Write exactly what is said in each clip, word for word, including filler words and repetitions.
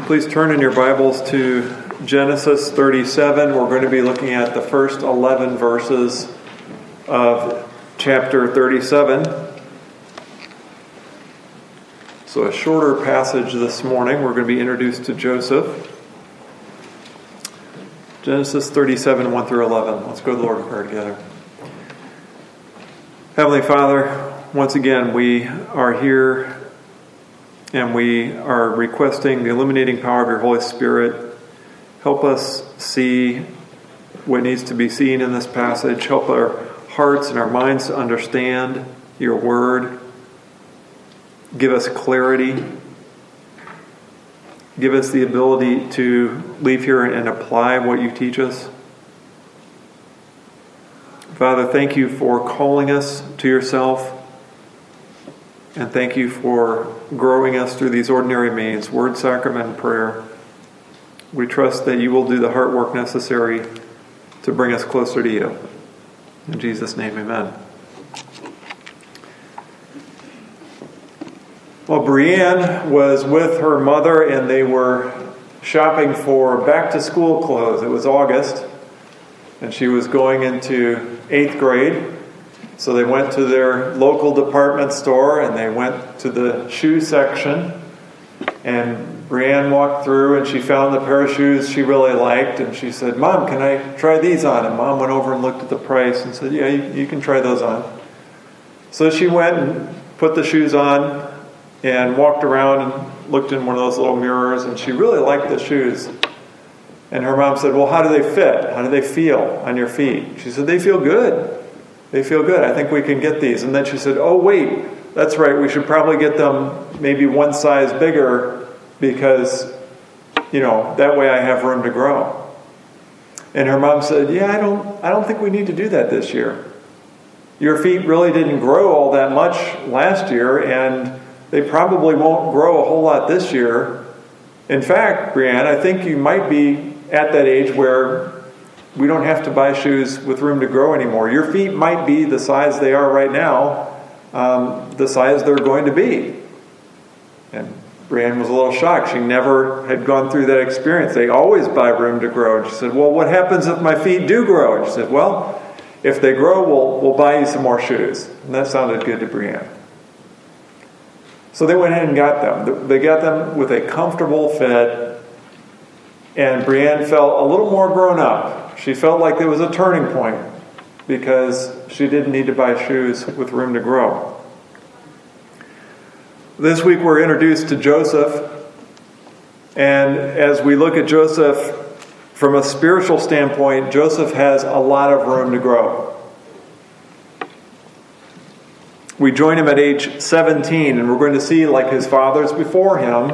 Please turn in your Bibles to Genesis thirty-seven. We're going to be looking at the first eleven verses of chapter thirty-seven. So a shorter passage this morning. We're going to be introduced to Joseph. Genesis thirty-seven, one through eleven. Let's go to the Lord in prayer together. Heavenly Father, once again we are here and we are requesting the illuminating power of your Holy Spirit. Help us see what needs to be seen in this passage. Help our hearts and our minds to understand your word. Give us clarity. Give us the ability to leave here and apply what you teach us. Father, thank you for calling us to yourself. And thank you for growing us through these ordinary means, word, sacrament, and prayer. We trust that you will do the heart work necessary to bring us closer to you. In Jesus' name, amen. Well, Brienne was with her mother and they were shopping for back-to-school clothes. It was August and she was going into eighth grade. So they went to their local department store and they went to the shoe section. And Brienne walked through and she found the pair of shoes she really liked. And she said, "Mom, can I try these on?" And Mom went over and looked at the price and said, "Yeah, you, you can try those on." So she went and put the shoes on and walked around and looked in one of those little mirrors. And she really liked the shoes. And her mom said, "Well, how do they fit? How do they feel on your feet?" She said, "They feel good. They feel good. I think we can get these." And then she said, "Oh, wait, that's right. We should probably get them maybe one size bigger because, you know, that way I have room to grow." And her mom said, "Yeah, I don't, I don't think we need to do that this year. Your feet really didn't grow all that much last year, and they probably won't grow a whole lot this year. In fact, Brienne, I think you might be at that age where we don't have to buy shoes with room to grow anymore. Your feet might be the size they are right now, um, the size they're going to be." And Brienne was a little shocked. She never had gone through that experience. They always buy room to grow. And she said, "Well, what happens if my feet do grow?" And she said, "Well, if they grow, we'll, we'll buy you some more shoes." And that sounded good to Brienne. So they went in and got them. They got them with a comfortable fit. And Brienne felt a little more grown up. She felt like there was a turning point because she didn't need to buy shoes with room to grow. This week we're introduced to Joseph. And as we look at Joseph from a spiritual standpoint, Joseph has a lot of room to grow. We join him at age seventeen, and we're going to see, like his fathers before him,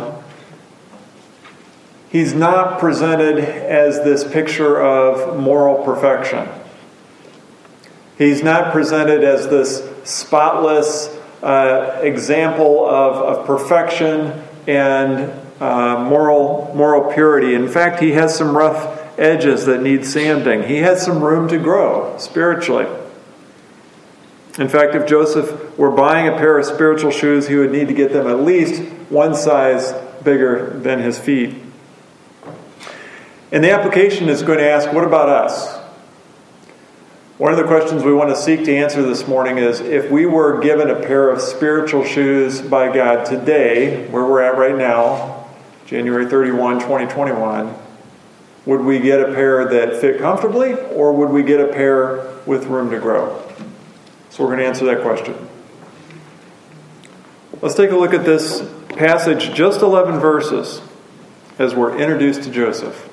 he's not presented as this picture of moral perfection. He's not presented as this spotless uh, example of, of perfection and uh, moral moral purity. In fact, he has some rough edges that need sanding. He has some room to grow spiritually. In fact, if Joseph were buying a pair of spiritual shoes, he would need to get them at least one size bigger than his feet. And the application is going to ask, what about us? One of the questions we want to seek to answer this morning is, if we were given a pair of spiritual shoes by God today, where we're at right now, January thirty-first, twenty twenty-one, would we get a pair that fit comfortably, or would we get a pair with room to grow? So we're going to answer that question. Let's take a look at this passage, just eleven verses, as we're introduced to Joseph.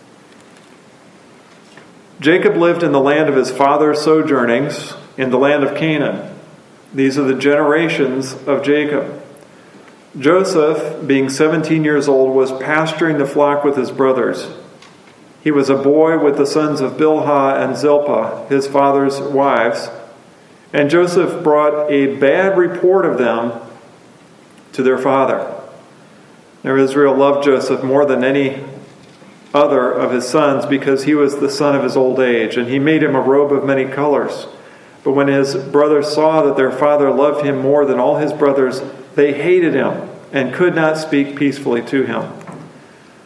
Jacob lived in the land of his father's sojournings, in the land of Canaan. These are the generations of Jacob. Joseph, being seventeen years old, was pasturing the flock with his brothers. He was a boy with the sons of Bilhah and Zilpah, his father's wives. And Joseph brought a bad report of them to their father. Now Israel loved Joseph more than any other of his sons because he was the son of his old age, and he made him a robe of many colors. But when his brothers saw that their father loved him more than all his brothers, they hated him and could not speak peacefully to him.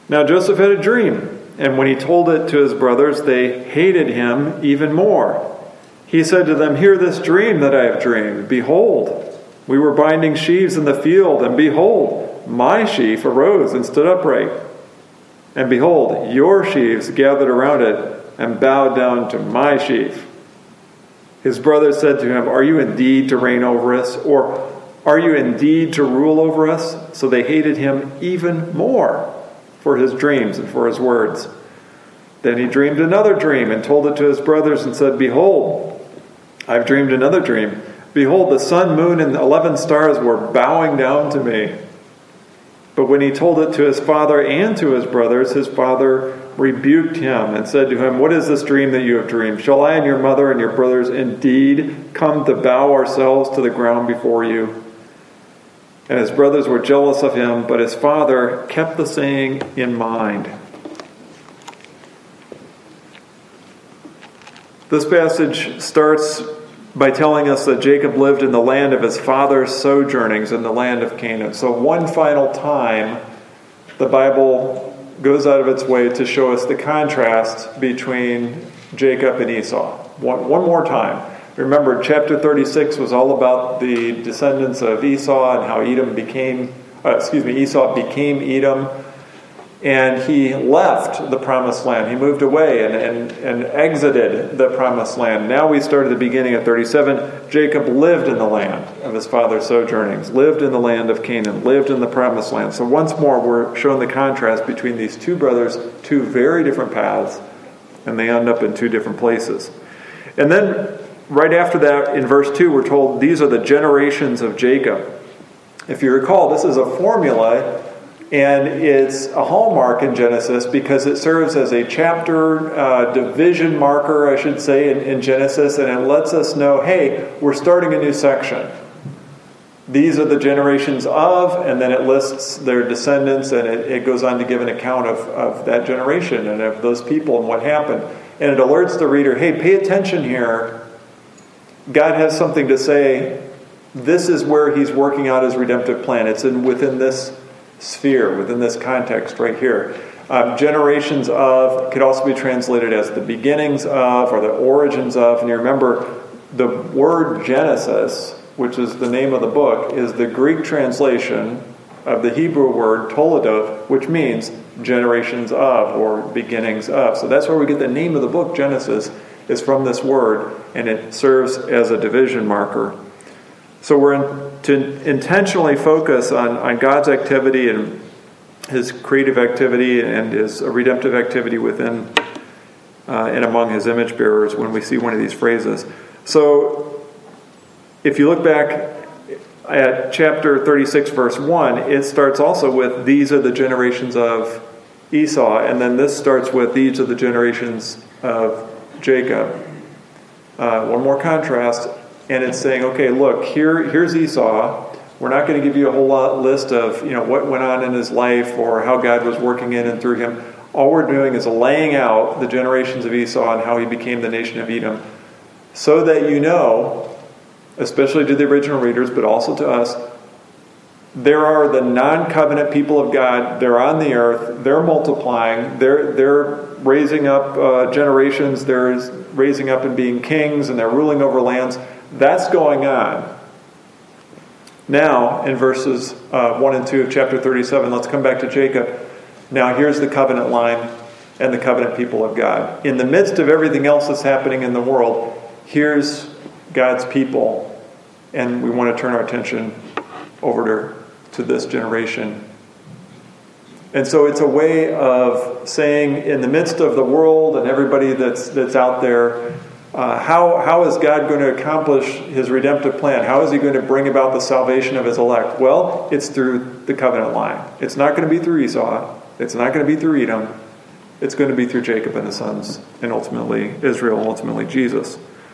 Now Joseph had a dream, and when he told it to his brothers, they hated him even more. He said to them, "Hear this dream that I have dreamed. Behold, we were binding sheaves in the field, and behold, my sheaf arose and stood upright. And behold, your sheaves gathered around it and bowed down to my sheaf." His brothers said to him, "Are you indeed to reign over us? Or are you indeed to rule over us?" So they hated him even more for his dreams and for his words. Then he dreamed another dream and told it to his brothers and said, "Behold, I've dreamed another dream. Behold, the sun, moon, and eleven stars were bowing down to me." But when he told it to his father and to his brothers, his father rebuked him and said to him, "What is this dream that you have dreamed? Shall I and your mother and your brothers indeed come to bow ourselves to the ground before you?" And his brothers were jealous of him, but his father kept the saying in mind. This passage starts by telling us that Jacob lived in the land of his father's sojournings in the land of Canaan. So one final time, the Bible goes out of its way to show us the contrast between Jacob and Esau. One, one more time. Remember, chapter thirty-six was all about the descendants of Esau and how Edom became, uh, excuse me, Esau became Edom. And he left the promised land. He moved away and, and, and exited the promised land. Now we start at the beginning of thirty-seven. Jacob lived in the land of his father's sojournings, lived in the land of Canaan, lived in the promised land. So once more, we're shown the contrast between these two brothers, two very different paths, and they end up in two different places. And then right after that, in verse two, we're told these are the generations of Jacob. If you recall, this is a formula. And it's a hallmark in Genesis because it serves as a chapter uh, division marker, I should say, in, in Genesis. And it lets us know, hey, we're starting a new section. These are the generations of, and then it lists their descendants, and it, it goes on to give an account of, of that generation and of those people and what happened. And it alerts the reader, hey, pay attention here. God has something to say. This is where he's working out his redemptive plan. It's in within this sphere, within this context right here. Um, generations of could also be translated as the beginnings of or the origins of. And you remember the word Genesis, which is the name of the book, is the Greek translation of the Hebrew word Toledot, which means generations of or beginnings of. So that's where we get the name of the book, Genesis, is from this word, and it serves as a division marker. So we're in, to intentionally focus on, on God's activity and his creative activity and his redemptive activity within uh, and among his image bearers when we see one of these phrases. So if you look back at chapter thirty-six, verse one, it starts also with, these are the generations of Esau, and then this starts with, these are the generations of Jacob. Uh, one more contrast. And it's saying, okay, look, here, here's Esau. We're not going to give you a whole lot list of, you know, what went on in his life or how God was working in and through him. All we're doing is laying out the generations of Esau and how he became the nation of Edom, so that you know, especially to the original readers, but also to us, there are the non-covenant people of God. They're on the earth. They're multiplying. They're they're raising up uh, generations. They're raising up and being kings, and they're ruling over lands. That's going on. Now, in verses uh, one and two of chapter thirty-seven, let's come back to Jacob. Now, here's the covenant line and the covenant people of God. In the midst of everything else that's happening in the world, here's God's people. And we want to turn our attention over to, to this generation. And so it's a way of saying, in the midst of the world and everybody that's that's out there, Uh, how how is God going to accomplish his redemptive plan? How is he going to bring about the salvation of his elect? Well, it's through the covenant line. It's not going to be through Esau. It's not going to be through Edom. It's going to be through Jacob and his sons, and ultimately Israel, and ultimately Jesus.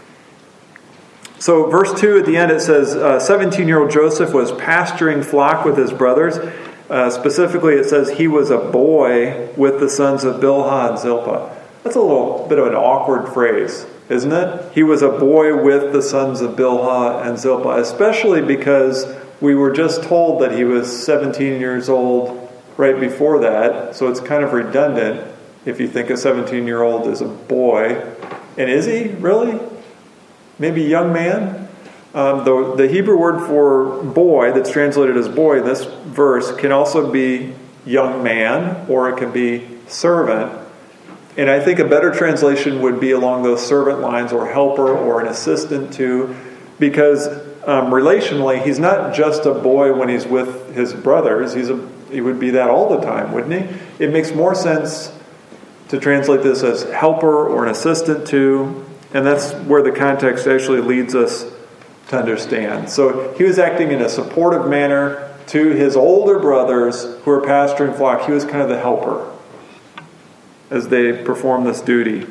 So verse two at the end, it says, uh, seventeen-year-old Joseph was pasturing flock with his brothers. Uh, specifically, it says he was a boy with the sons of Bilhah and Zilpah. That's a little bit of an awkward phrase, isn't it? He was a boy with the sons of Bilhah and Zilpah, especially because we were just told that he was seventeen years old right before that, so it's kind of redundant if you think a seventeen-year-old is a boy. And is he, really? Maybe young man? Um, the, the Hebrew word for boy that's translated as boy in this verse can also be young man, or it can be servant. And I think a better translation would be along those servant lines, or helper, or an assistant to, because um, relationally, he's not just a boy when he's with his brothers. He's a, he would be that all the time, wouldn't he? It makes more sense to translate this as helper or an assistant to, and that's where the context actually leads us to understand. So he was acting in a supportive manner to his older brothers who are pasturing flock. He was kind of the helper as they perform this duty.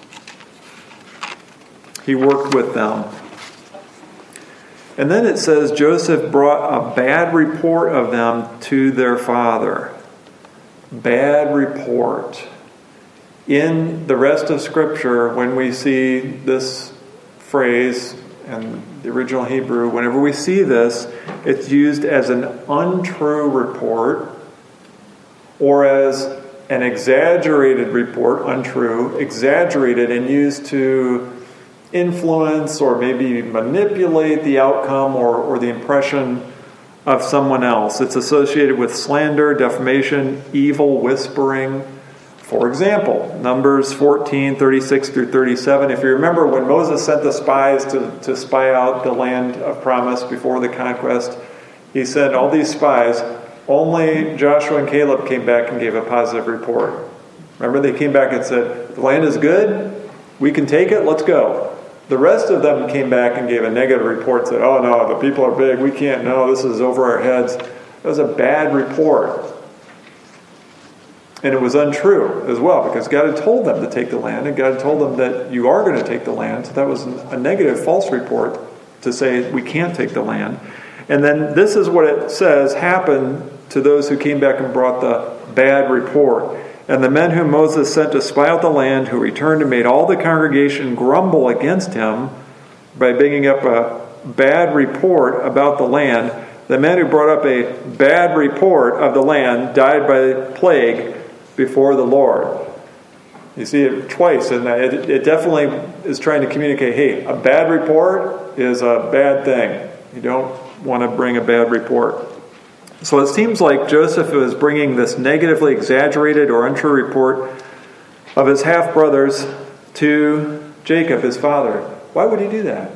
He worked with them. And then it says Joseph brought a bad report of them to their father. Bad report. In the rest of Scripture, when we see this phrase in the original Hebrew, whenever we see this, it's used as an untrue report or as an exaggerated report, untrue, exaggerated, and used to influence or maybe manipulate the outcome or, or the impression of someone else. It's associated with slander, defamation, evil, whispering. For example, Numbers fourteen, thirty-six through thirty-seven. If you remember when Moses sent the spies to, to spy out the land of promise before the conquest, he sent all these spies. Only Joshua and Caleb came back and gave a positive report. Remember, they came back and said, the land is good, we can take it, let's go. The rest of them came back and gave a negative report, said, oh no, the people are big, we can't, no, this is over our heads. It was a bad report. And it was untrue as well, because God had told them to take the land, and God had told them that you are going to take the land. So that was a negative, false report to say we can't take the land. And then this is what it says happened to those who came back and brought the bad report. And the men whom Moses sent to spy out the land, who returned and made all the congregation grumble against him by bringing up a bad report about the land. The men who brought up a bad report of the land died by plague before the Lord. You see it twice, and it, it definitely is trying to communicate, hey, a bad report is a bad thing. You don't want to bring a bad report. So it seems like Joseph was bringing this negatively exaggerated or untrue report of his half-brothers to Jacob, his father. Why would he do that?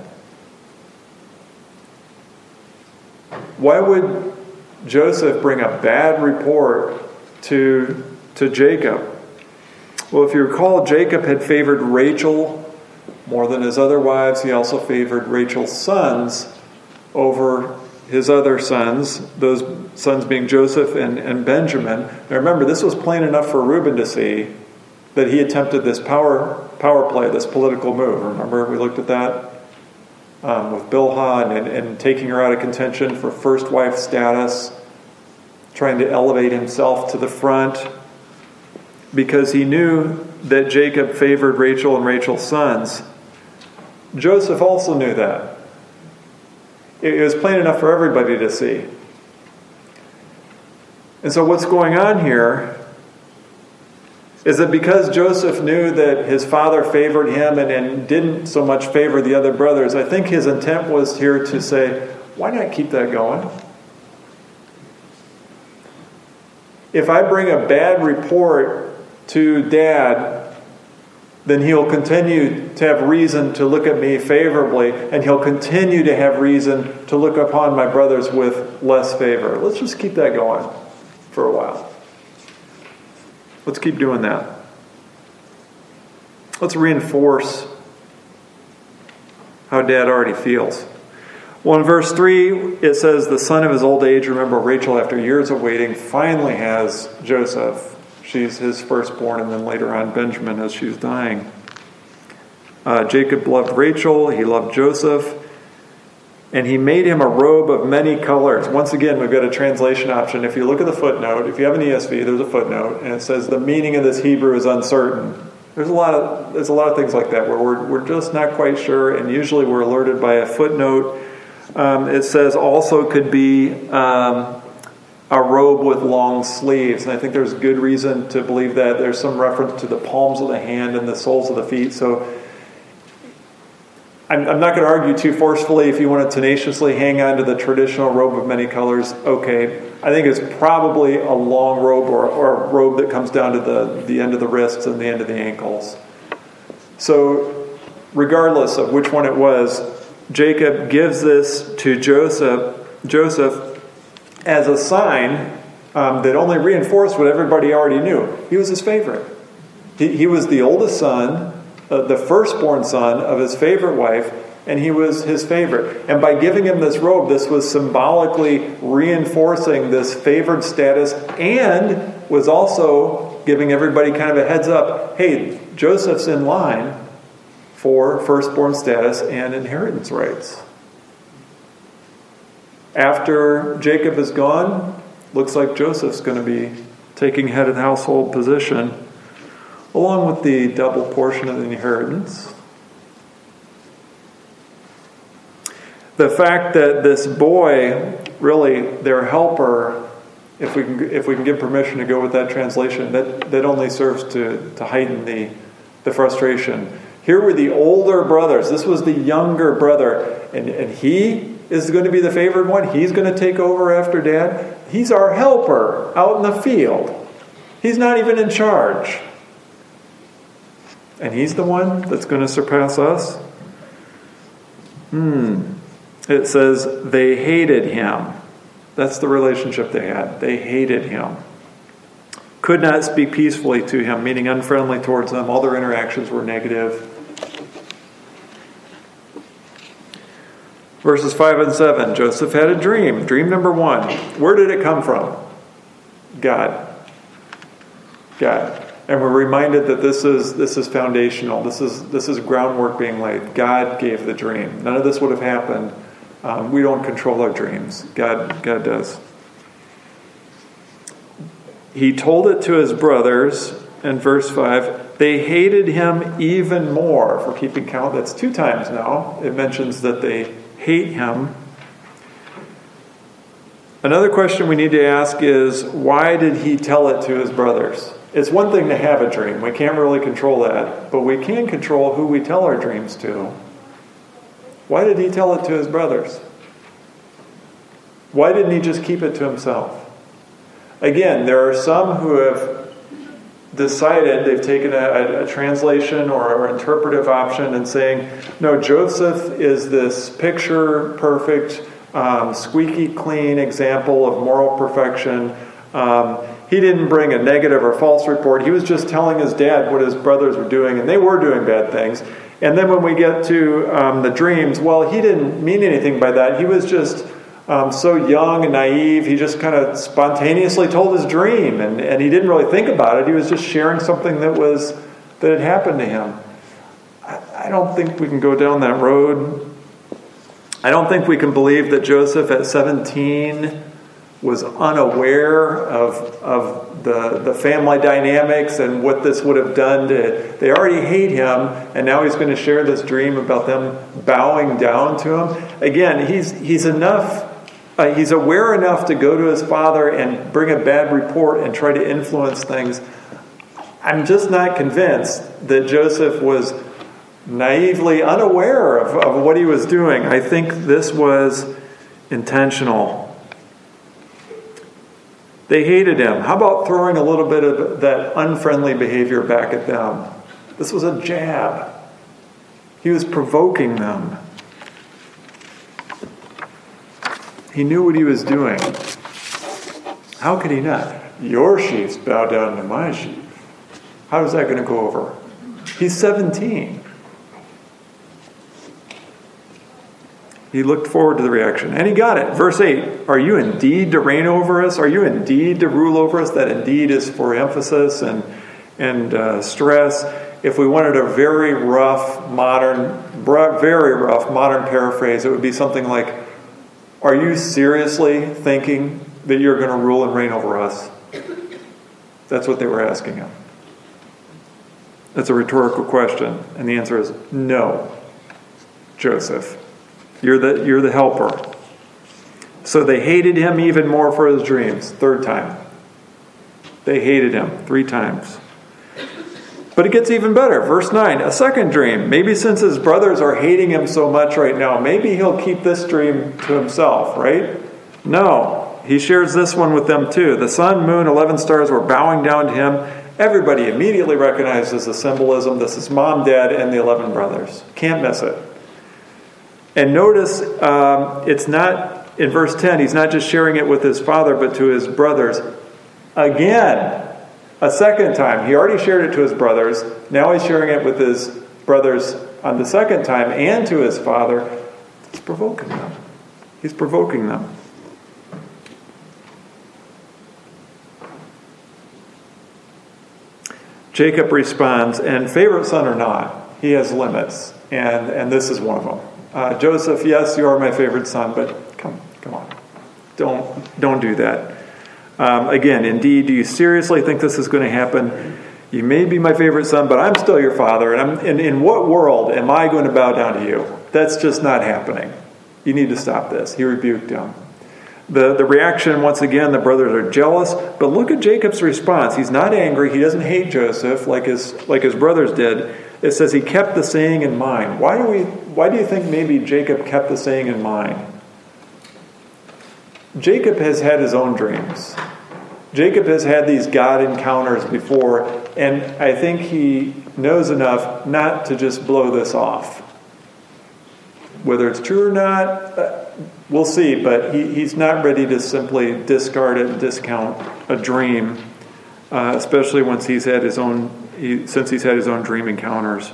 Why would Joseph bring a bad report to, to Jacob? Well, if you recall, Jacob had favored Rachel more than his other wives. He also favored Rachel's sons over his other sons, those sons being Joseph and, and Benjamin. Now remember, this was plain enough for Reuben to see that he attempted this power power play, this political move. Remember, we looked at that um, with Bilhah and, and taking her out of contention for first wife status, trying to elevate himself to the front, because he knew that Jacob favored Rachel and Rachel's sons. Joseph also knew that. It was plain enough for everybody to see. And so what's going on here is that because Joseph knew that his father favored him and, and didn't so much favor the other brothers, I think his intent was here to say, why not keep that going? If I bring a bad report to Dad, then he'll continue to have reason to look at me favorably, and he'll continue to have reason to look upon my brothers with less favor. Let's just keep that going for a while. Let's keep doing that. Let's reinforce how Dad already feels. Well, in verse three, it says, the son of his old age, remember Rachel, after years of waiting, finally has Joseph. She's his firstborn, and then later on Benjamin as she's dying. Uh, Jacob loved Rachel, he loved Joseph, and he made him a robe of many colors. Once again, we've got a translation option. If you look at the footnote, if you have an E S V, there's a footnote, and it says the meaning of this Hebrew is uncertain. There's a lot of there's a lot of things like that where we're we're just not quite sure, and usually we're alerted by a footnote. Um, it says also could be um, a robe with long sleeves. And I think there's good reason to believe that. There's some reference to the palms of the hand and the soles of the feet. So I'm, I'm not going to argue too forcefully. If you want to tenaciously hang on to the traditional robe of many colors, okay. I think it's probably a long robe or, or a robe that comes down to the, the end of the wrists and the end of the ankles. So regardless of which one it was, Jacob gives this to Joseph, Joseph as a sign um, that only reinforced what everybody already knew. He was his favorite. He, he was the oldest son, uh, the firstborn son of his favorite wife, and he was his favorite. And by giving him this robe, this was symbolically reinforcing this favored status, and was also giving everybody kind of a heads up, hey, Joseph's in line for firstborn status and inheritance rights. After Jacob is gone, looks like Joseph's going to be taking head of the household position, along with the double portion of the inheritance. The fact that this boy, really their helper, if we can if we can give permission to go with that translation, that, that only serves to, to heighten the, the frustration. Here were the older brothers. This was the younger brother. And, and he is going to be the favored one. He's going to take over after dad. He's our helper out in the field. He's not even in charge. And he's the one that's going to surpass us? Hmm. It says they hated him. That's the relationship they had. They hated him. Could not speak peacefully to him, meaning unfriendly towards them. All their interactions were negative. Verses five and seven. Joseph had a dream. Dream number one. Where did it come from? God. God. And we're reminded that this is this is foundational. This is this is groundwork being laid. God gave the dream. None of this would have happened. Um, we don't control our dreams. God, God does. He told it to his brothers in verse five. They hated him even more. For keeping count, that's two times now. It mentions that they hate him. Another question we need to ask is, why did he tell it to his brothers? It's one thing to have a dream. We can't really control that. But we can control who we tell our dreams to. Why did he tell it to his brothers? Why didn't he just keep it to himself? Again, there are some who have decided, they've taken a, a translation or an interpretive option and saying, no, Joseph is this picture perfect, um, squeaky clean example of moral perfection. Um, he didn't bring a negative or false report. He was just telling his dad what his brothers were doing, and they were doing bad things. And then when we get to um, the dreams, well, he didn't mean anything by that. He was just um, so young and naive. He just kind of spontaneously told his dream, and, and he didn't really think about it. He was just sharing something that was that had happened to him. I, I don't think we can go down that road. I don't think we can believe that Joseph at seventeen was unaware of of the, the family dynamics and what this would have done to... They already hate him, and now he's going to share this dream about them bowing down to him. Again, he's he's enough... Uh, he's aware enough to go to his father and bring a bad report and try to influence things. I'm just not convinced that Joseph was naively unaware of, of what he was doing. I think this was intentional. They hated him. How about throwing a little bit of that unfriendly behavior back at them? This was a jab. He was provoking them. He knew what he was doing. How could he not? Your sheep bow down to my sheep. How is that going to go over? He's seventeen. He looked forward to the reaction, and he got it. Verse eight, are you indeed to reign over us? Are you indeed to rule over us? That indeed is for emphasis and, and uh, stress. If we wanted a very rough, modern, very rough, modern paraphrase, it would be something like, are you seriously thinking that you're going to rule and reign over us? That's what they were asking him. That's a rhetorical question, and the answer is no, Joseph. You're the, you're the helper. So they hated him even more for his dreams. Third time. They hated him three times. But it gets even better. Verse nine, a second dream. Maybe since his brothers are hating him so much right now, maybe he'll keep this dream to himself, right? No. He shares this one with them too. The sun, moon, eleven stars were bowing down to him. Everybody immediately recognizes the symbolism. This is mom, dad, and the eleven brothers. Can't miss it. And notice um, it's not, in verse ten, he's not just sharing it with his father, but to his brothers. Again, a second time. He already shared it to his brothers. Now he's sharing it with his brothers on the second time and to his father. He's provoking them. He's provoking them. Jacob responds, and favorite son or not, he has limits, and, and this is one of them. Uh, Joseph, yes, you are my favorite son, but come, come on, don't, don't do that. Um, again, indeed, do you seriously think this is going to happen? You may be my favorite son, but I'm still your father, and I'm, in, in what world am I going to bow down to you? That's just not happening. You need to stop this. He rebuked him. The, the reaction, once again, the brothers are jealous. But look at Jacob's response. He's not angry. He doesn't hate Joseph like his like his brothers did. It says he kept the saying in mind. Why do we? Why do you think maybe Jacob kept the saying in mind? Jacob has had his own dreams. Jacob has had these God encounters before, and I think he knows enough not to just blow this off. Whether it's true or not, uh, we'll see, but he, he's not ready to simply discard it and discount a dream, uh, especially once he's had his own, he, since he's had his own dream encounters.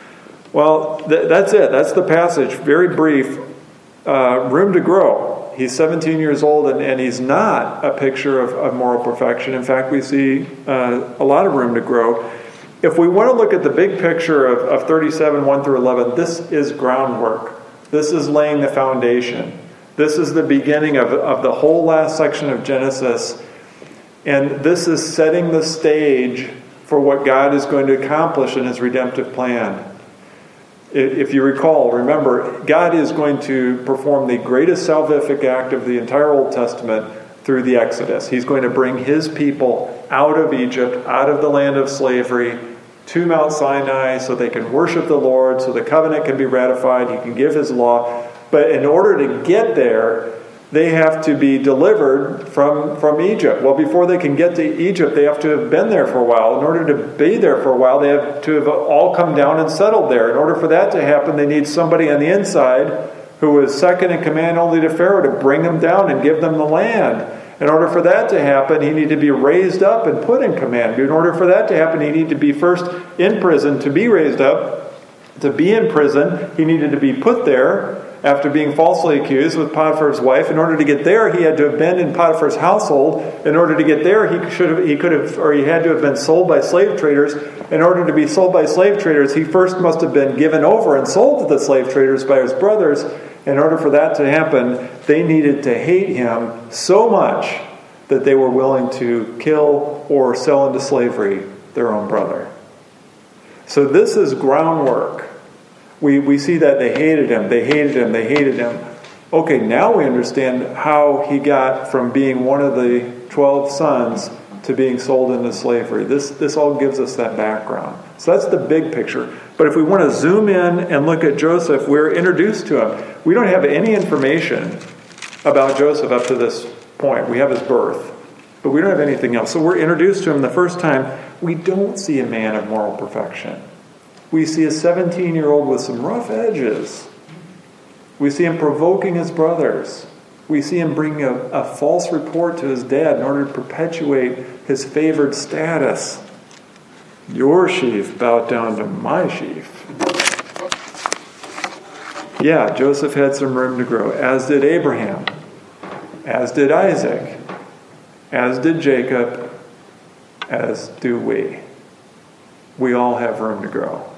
Well, th- that's it. That's the passage. Very brief. Uh, room to grow. He's seventeen years old, and, and he's not a picture of, of moral perfection. In fact, we see uh, a lot of room to grow. If we want to look at the big picture of, of thirty-seven, one through eleven, this is groundwork. This is laying the foundation. This is the beginning of, of the whole last section of Genesis. And this is setting the stage for what God is going to accomplish in his redemptive plan. If you recall, remember, God is going to perform the greatest salvific act of the entire Old Testament through the Exodus. He's going to bring his people out of Egypt, out of the land of slavery, to Mount Sinai so they can worship the Lord, so the covenant can be ratified, he can give his law. But in order to get there, they have to be delivered from, from Egypt. Well, before they can get to Egypt, they have to have been there for a while. In order to be there for a while, they have to have all come down and settled there. In order for that to happen, they need somebody on the inside who is second in command only to Pharaoh to bring them down and give them the land. In order for that to happen, he needed to be raised up and put in command. In order for that to happen, he needed to be first in prison to be raised up. To be in prison, he needed to be put there after being falsely accused with Potiphar's wife. In order to get there, he had to have been in Potiphar's household. In order to get there, he should have, he could have, or he had to have been sold by slave traders. In order to be sold by slave traders, he first must have been given over and sold to the slave traders by his brothers. In order for that to happen, they needed to hate him so much that they were willing to kill or sell into slavery their own brother. So this is groundwork. We we see that they hated him, they hated him, they hated him. Okay, now we understand how he got from being one of the twelve sons to being sold into slavery. This this all gives us that background. So that's the big picture. But if we want to zoom in and look at Joseph, we're introduced to him. We don't have any information about Joseph up to this point. We have his birth, but we don't have anything else. So we're introduced to him the first time. We don't see a man of moral perfection. We see a seventeen-year-old with some rough edges. We see him provoking his brothers. We see him bringing a, a false report to his dad in order to perpetuate his favored status. Your sheaf bowed down to my sheaf. Yeah, Joseph had some room to grow, as did Abraham, as did Isaac, as did Jacob, as do we. We all have room to grow.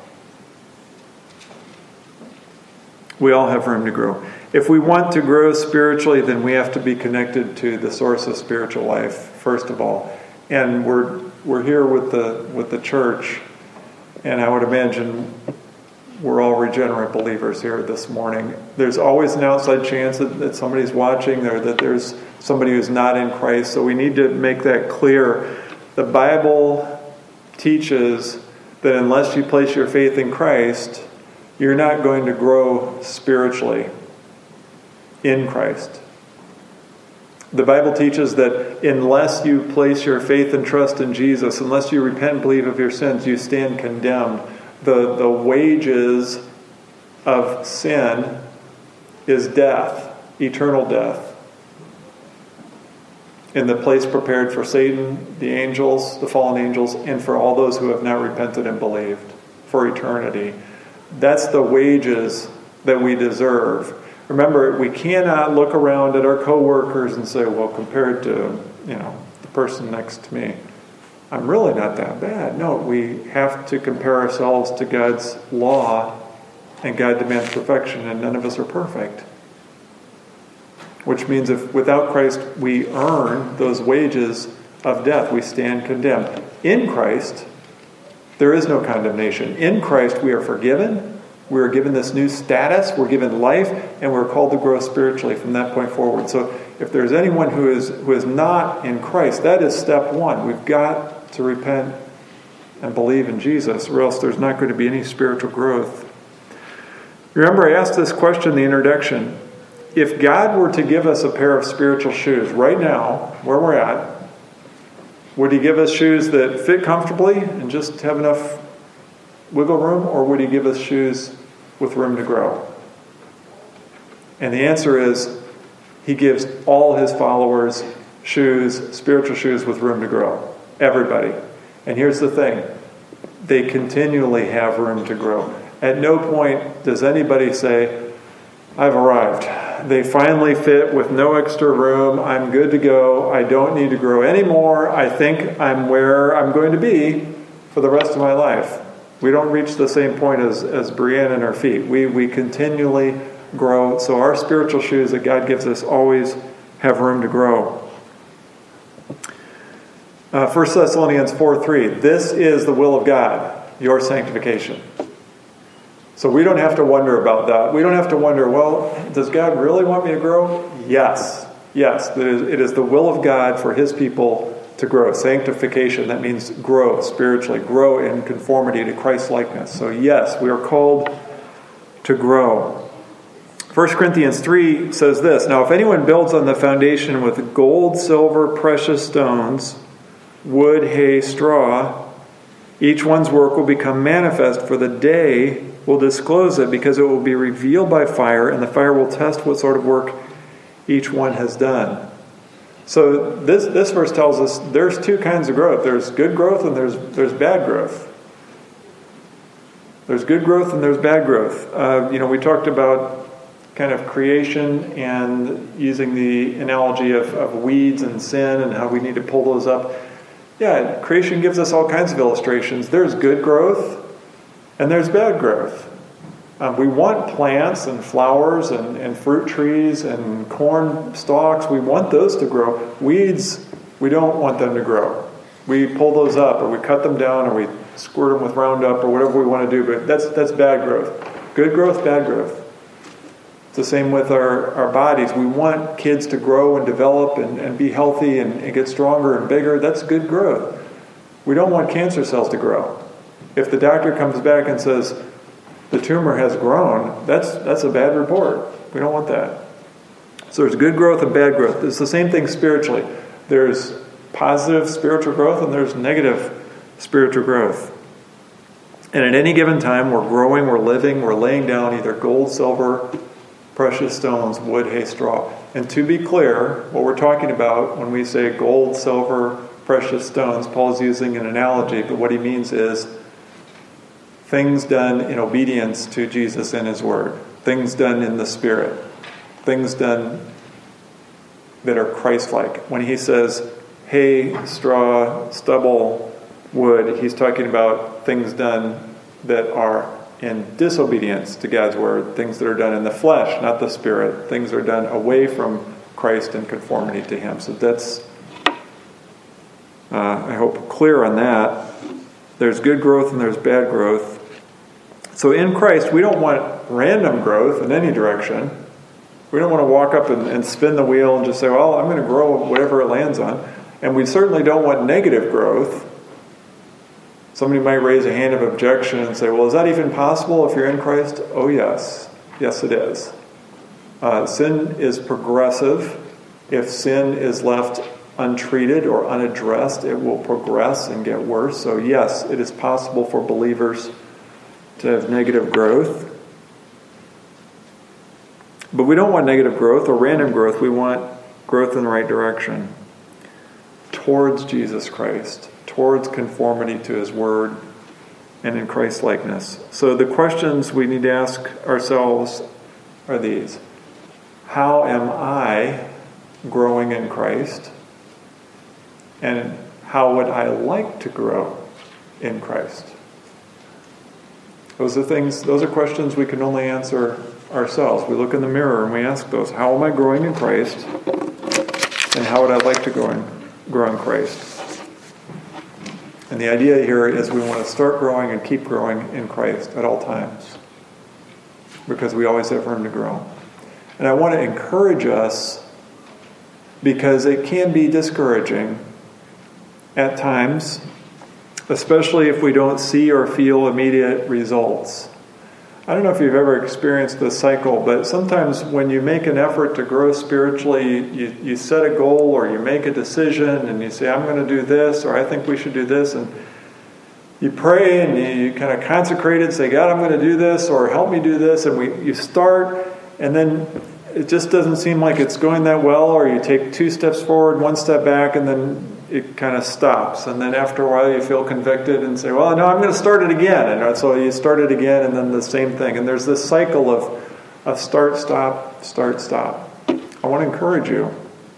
We all have room to grow. If we want to grow spiritually, then we have to be connected to the source of spiritual life, first of all. And we're we're here with the with the church, and I would imagine we're all regenerate believers here this morning. There's always an outside chance that, that somebody's watching or that there's somebody who's not in Christ. So we need to make that clear. The Bible teaches that unless you place your faith in Christ, you're not going to grow spiritually in Christ. The Bible teaches that unless you place your faith and trust in Jesus, unless you repent and believe of your sins, you stand condemned. The, the wages of sin is death, eternal death. In the place prepared for Satan, the angels, the fallen angels, and for all those who have not repented and believed for eternity. That's the wages that we deserve. Remember, we cannot look around at our coworkers and say, well, compared to, you know, the person next to me, I'm really not that bad. No, we have to compare ourselves to God's law, and God demands perfection, and none of us are perfect. Which means if without Christ we earn those wages of death, we stand condemned. In Christ, there is no condemnation. In Christ we are forgiven. We are given this new status. We're given life, and we're called to grow spiritually from that point forward. So if there's anyone who is who is not in Christ, that is step one. We've got to repent and believe in Jesus, or else there's not going to be any spiritual growth. Remember, I asked this question in the introduction. If God were to give us a pair of spiritual shoes right now, where we're at, would He give us shoes that fit comfortably and just have enough wiggle room, or would He give us shoes with room to grow? And the answer is, He gives all His followers shoes, spiritual shoes with room to grow. Everybody. And here's the thing. They continually have room to grow. At no point does anybody say, I've arrived. They finally fit with no extra room. I'm good to go. I don't need to grow anymore. I think I'm where I'm going to be for the rest of my life. We don't reach the same point as, as Brianne and her feet. We, we continually grow. So our spiritual shoes that God gives us always have room to grow. Uh, First Thessalonians four three. This is the will of God, your sanctification. So we don't have to wonder about that. We don't have to wonder, well, does God really want me to grow? Yes. Yes. It is, it is the will of God for His people to grow. Sanctification, that means grow spiritually, grow in conformity to Christ's likeness. So yes, we are called to grow. First Corinthians three says this, now if anyone builds on the foundation with gold, silver, precious stones, wood, hay, straw, each one's work will become manifest, for the day will disclose it, because it will be revealed by fire, and the fire will test what sort of work each one has done. So this this verse tells us there's two kinds of growth. There's good growth and there's there's bad growth. There's good growth and there's bad growth. Uh, you know, we talked about kind of creation and using the analogy of, of weeds and sin and how we need to pull those up. Yeah, creation gives us all kinds of illustrations. There's good growth and there's bad growth. Um, we want plants and flowers and, and fruit trees and corn stalks. We want those to grow. Weeds, we don't want them to grow. We pull those up, or we cut them down, or we squirt them with Roundup, or whatever we want to do. But that's that's bad growth. Good growth, bad growth. It's the same with our, our bodies. We want kids to grow and develop and, and be healthy and, and get stronger and bigger. That's good growth. We don't want cancer cells to grow. If the doctor comes back and says, the tumor has grown, that's that's a bad report. We don't want that. So there's good growth and bad growth. It's the same thing spiritually. There's positive spiritual growth and there's negative spiritual growth. And at any given time, we're growing, we're living, we're laying down either gold, silver, precious stones, wood, hay, straw. And to be clear, what we're talking about when we say gold, silver, precious stones, Paul's using an analogy, but what he means is things done in obedience to Jesus and His Word. Things done in the Spirit. Things done that are Christ-like. When he says hay, straw, stubble, wood, he's talking about things done that are in disobedience to God's Word. Things that are done in the flesh, not the Spirit. Things are done away from Christ in conformity to Him. So that's, uh, I hope, clear on that. There's good growth and there's bad growth. So in Christ, we don't want random growth in any direction. We don't want to walk up and, and spin the wheel and just say, well, I'm going to grow whatever it lands on. And we certainly don't want negative growth. Somebody might raise a hand of objection and say, well, is that even possible if you're in Christ? Oh, yes. Yes, it is. Uh, sin is progressive. If sin is left untreated or unaddressed, it will progress and get worse. So yes, it is possible for believers to have negative growth. But we don't want negative growth or random growth. We want growth in the right direction, towards Jesus Christ, towards conformity to His Word, and in Christ's likeness. So the questions we need to ask ourselves are these. How am I growing in Christ? And how would I like to grow in Christ? Those are things, those are questions we can only answer ourselves. We look in the mirror and we ask those. How am I growing in Christ? And how would I like to grow in, grow in Christ? And the idea here is we want to start growing and keep growing in Christ at all times, because we always have room to grow. And I want to encourage us, because it can be discouraging at times, especially if we don't see or feel immediate results. I don't know if you've ever experienced this cycle, but sometimes when you make an effort to grow spiritually, you, you set a goal or you make a decision and you say, I'm going to do this, or I think we should do this, and you pray and you, you kind of consecrate it, say, God, I'm going to do this, or help me do this, and we you start, and then it just doesn't seem like it's going that well, or you take two steps forward, one step back, and then it kind of stops. And then after a while you feel convicted and say, well, no, I'm going to start it again. And so you start it again, and then the same thing. And there's this cycle of, of start, stop, start, stop. I want to encourage you,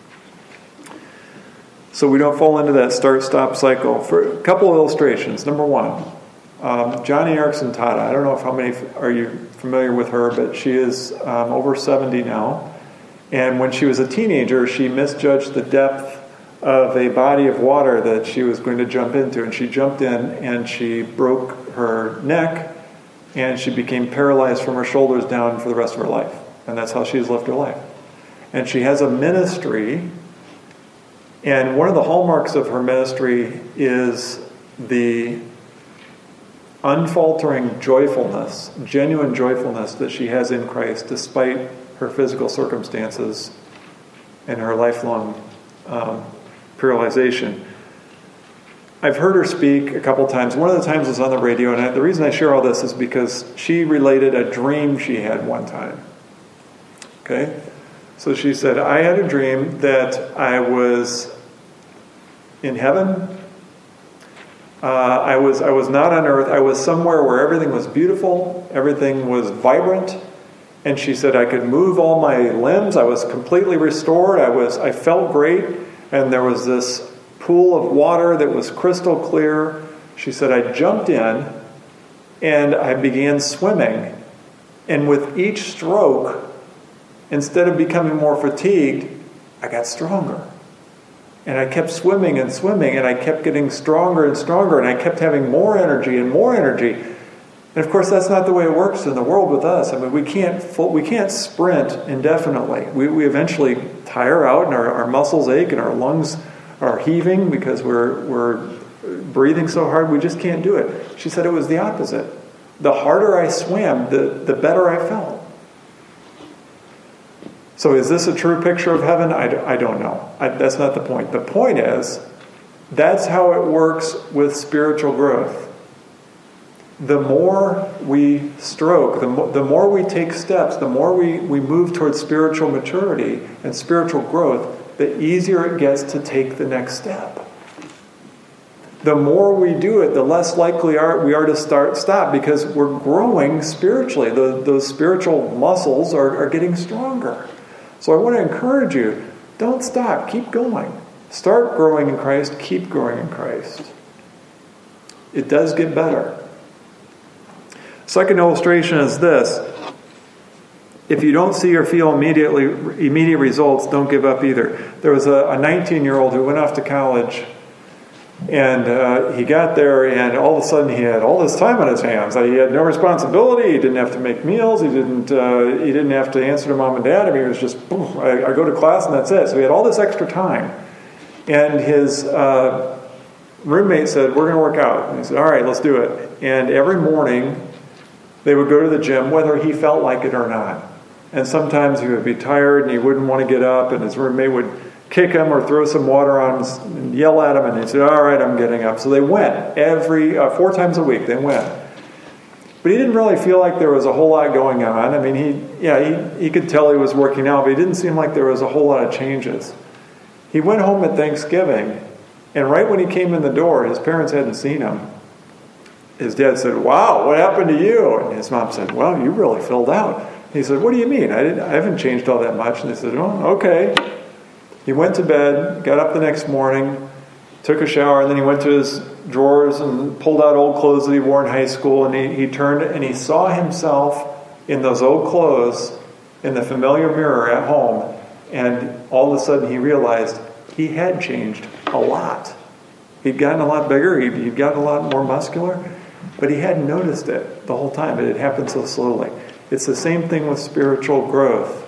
so we don't fall into that start, stop cycle. For a couple of illustrations. Number one, um, Johnny Erickson Tada. I don't know if how many are you familiar with her, but she is um, over seventy now. And when she was a teenager, she misjudged the depth of a body of water that she was going to jump into. And she jumped in and she broke her neck, and she became paralyzed from her shoulders down for the rest of her life. And that's how she's lived her life. And she has a ministry, and one of the hallmarks of her ministry is the unfaltering joyfulness, genuine joyfulness that she has in Christ despite her physical circumstances and her lifelong um, paralyzation. I've heard her speak a couple times. One of the times was on the radio, and I, the reason I share all this is because she related a dream she had one time. Okay? So she said, I had a dream that I was in heaven. Uh, I was I was not on earth. I was somewhere where everything was beautiful, everything was vibrant. And she said I could move all my limbs. I was completely restored. I was I felt great. And there was this pool of water that was crystal clear. She said I jumped in and I began swimming. And with each stroke, instead of becoming more fatigued, I got stronger. And I kept swimming and swimming, and I kept getting stronger and stronger, and I kept having more energy and more energy. And of course, that's not the way it works in the world with us. I mean, we can't full, we can't sprint indefinitely. We, we eventually tire out, and our, our muscles ache, and our lungs are heaving because we're we're breathing so hard. We just can't do it. She said it was the opposite. The harder I swam, the, the better I felt. So is this a true picture of heaven? I, I don't know. I, that's not the point. The point is, that's how it works with spiritual growth. The more we stroke, the, mo- the more we take steps, the more we, we move towards spiritual maturity and spiritual growth, the easier it gets to take the next step. The more we do it, the less likely are, we are to start stop, because we're growing spiritually. The, those spiritual muscles are, are getting stronger. So I want to encourage you, don't stop, keep going. Start growing in Christ, keep growing in Christ. It does get better. Second illustration is this. If you don't see or feel immediately immediate results, don't give up either. There was a nineteen-year-old who went off to college, And uh, he got there, and all of a sudden he had all this time on his hands. He had no responsibility. He didn't have to make meals. He didn't. Uh, he didn't have to answer to mom and dad. I mean, it was just, boom, I, I go to class and that's it. So he had all this extra time. And his uh, roommate said, "We're going to work out." And he said, "All right, let's do it." And every morning they would go to the gym, whether he felt like it or not. And sometimes he would be tired and he wouldn't want to get up, and his roommate would kick him or throw some water on him and yell at him, and he'd say, "All right, I'm getting up." So they went every uh, four times a week. They went, but he didn't really feel like there was a whole lot going on. I mean, he yeah he he could tell he was working out, but he didn't seem like there was a whole lot of changes. He went home at Thanksgiving, and right when he came in the door, his parents hadn't seen him. His dad said, "Wow, what happened to you?" And his mom said, "Well, you really filled out." He said, "What do you mean? I didn't. I haven't changed all that much." And they said, "Oh, okay." He went to bed, got up the next morning, took a shower, and then he went to his drawers and pulled out old clothes that he wore in high school, and he, he turned and he saw himself in those old clothes in the familiar mirror at home, and all of a sudden he realized he had changed a lot. He'd gotten a lot bigger, he'd, he'd gotten a lot more muscular, but he hadn't noticed it the whole time. It had happened so slowly. It's the same thing with spiritual growth.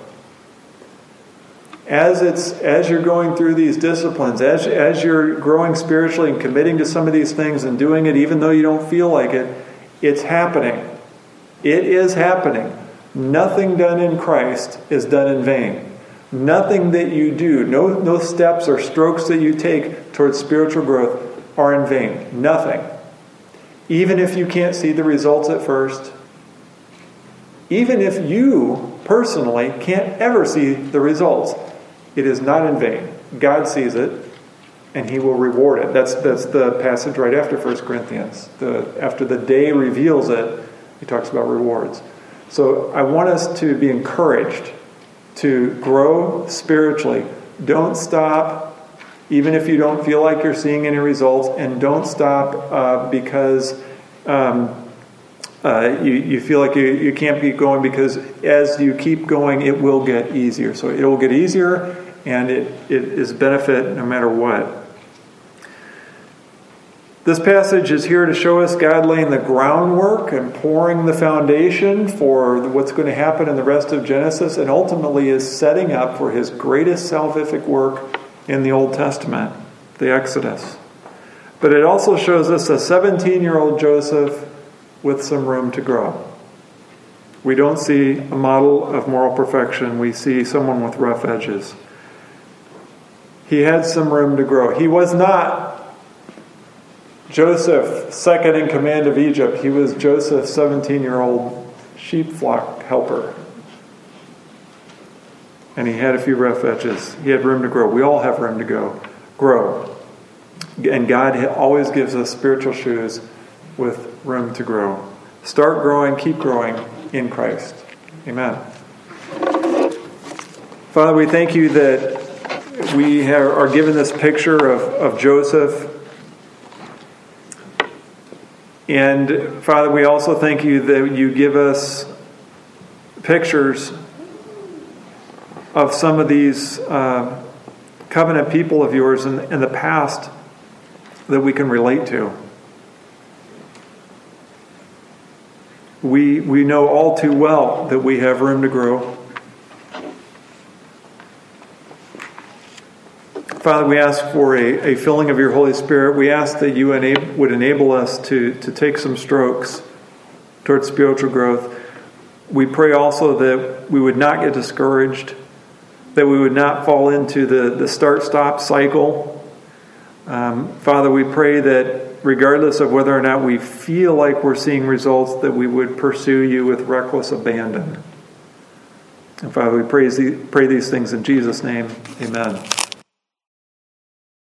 As it's as you're going through these disciplines, as as you're growing spiritually and committing to some of these things and doing it even though you don't feel like it, it's happening. It is happening. Nothing done in Christ is done in vain. Nothing that you do, no no steps or strokes that you take towards spiritual growth are in vain. Nothing. Even if you can't see the results at first, even if you personally can't ever see the results, it is not in vain. God sees it, and He will reward it. That's that's the passage right after First Corinthians. The, after the day reveals it, he talks about rewards. So I want us to be encouraged to grow spiritually. Don't stop, even if you don't feel like you're seeing any results, and don't stop uh, because um, Uh, you, you feel like you, you can't keep going, because as you keep going, it will get easier. So it will get easier, and it, it is benefit no matter what. This passage is here to show us God laying the groundwork and pouring the foundation for what's going to happen in the rest of Genesis, and ultimately is setting up for His greatest salvific work in the Old Testament, the Exodus. But it also shows us a seventeen-year-old Joseph with some room to grow. We don't see a model of moral perfection. We see someone with rough edges. He had some room to grow. He was not Joseph, second in command of Egypt. He was Joseph's seventeen-year-old sheep flock helper. And he had a few rough edges. He had room to grow. We all have room to go, grow. And God always gives us spiritual shoes with room to grow. Start growing, keep growing in Christ. Amen. Father, we thank you that we have, are given this picture of, of Joseph. And Father, we also thank you that you give us pictures of some of these uh, covenant people of yours in, in the past that we can relate to. We we know all too well that we have room to grow. Father, we ask for a, a filling of your Holy Spirit. We ask that you enable, would enable us to, to take some strokes towards spiritual growth. We pray also that we would not get discouraged, that we would not fall into the, the start-stop cycle. Um, Father, we pray that regardless of whether or not we feel like we're seeing results, that we would pursue you with reckless abandon. And Father, we praise the, pray these things in Jesus' name. Amen.